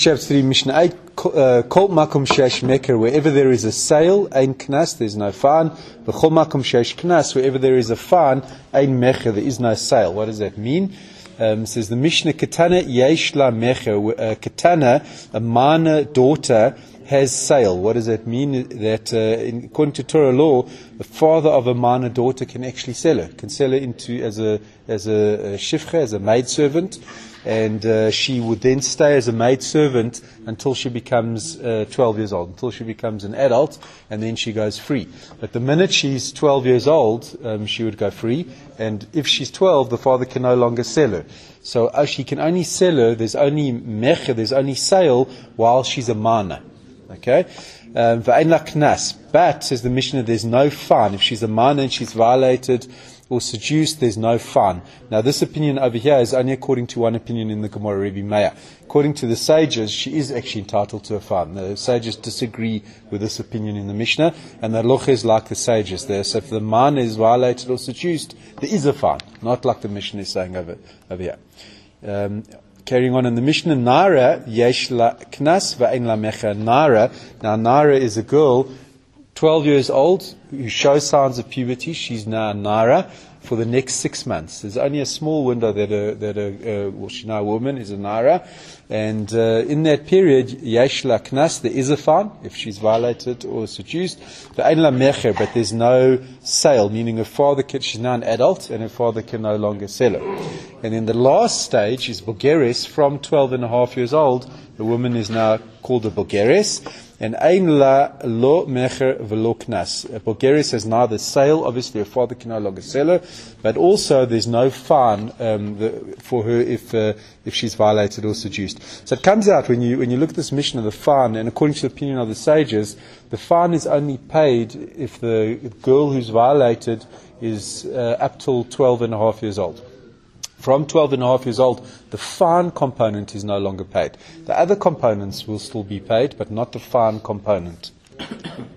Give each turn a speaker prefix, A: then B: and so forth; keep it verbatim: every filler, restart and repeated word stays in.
A: chapter three, Mishnah eight, Kol makom shesh meker, wherever there is a sale, ein knas, there is no fan. V'chol makom shesh knas, wherever there is a fan, ein mecher, there is no sale. What does that mean? Um, says the Mishnah, Katana yesh la mecher, uh, Katana, a minor daughter, has sale. What does that mean? That uh, in, according to Torah law, the father of a minor daughter can actually sell her, can sell her into as a as a, a shifcha, as a maidservant, and uh, she would then stay as a maidservant until she becomes uh, twelve years old, until she becomes an adult, and then she goes free. But the minute she's twelve years old, um, she would go free, and if she's twelve, the father can no longer sell her. So uh, she can only sell her, there's only mecher, there's only sale while she's a minor. Okay, um, but says the Mishnah, there's no fine if she's a minor and she's violated or seduced. There's no fine. Now, this opinion over here is only according to one opinion in the Gemara, Rebbe Meir. According to the sages, she is actually entitled to a fine. The sages disagree with this opinion in the Mishnah, and the halacha is like the sages there. So, if the minor is violated or seduced, there is a fine, not like the Mishnah is saying over over here. Um, Carrying on in the Mishnah, Nara yesh la knas va'ein la mecher. Nara, now Nara is a girl, twelve years old, who shows signs of puberty. She's now Nara for the next six months. There's only a small window that a that a uh, well, she's now a woman is a Nara, and uh, in that period, yesh la knas, there is a fine if she's violated or seduced. Va'ein la mecher, but there's no sale, meaning her father can, she's now an adult, and her father can no longer sell her. And then the last stage is bogeres. From twelve and a half years old, the woman is now called a bogeres. And ein la lo mecher v'lo knas. A bogeres has neither sale, obviously her father can no longer sell her, but also there's no fine um, the, for her if uh, if she's violated or seduced. So it comes out when you when you look at this Mishnah, the fine, and according to the opinion of the sages, the fine is only paid if the girl who's violated is uh, up till twelve and a half years old. From twelve and a half years old, the fine component is no longer paid. The other components will still be paid, but not the fine component.